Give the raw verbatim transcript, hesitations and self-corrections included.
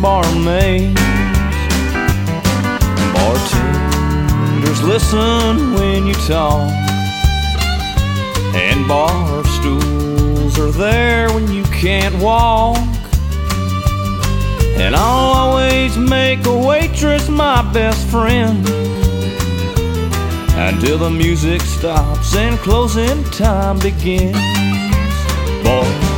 barmaids. Bartenders listen when you talk, and bar stools are there when you can't walk. And I'll always make a waitress my best friend until the music stops and closing time begins. Boy,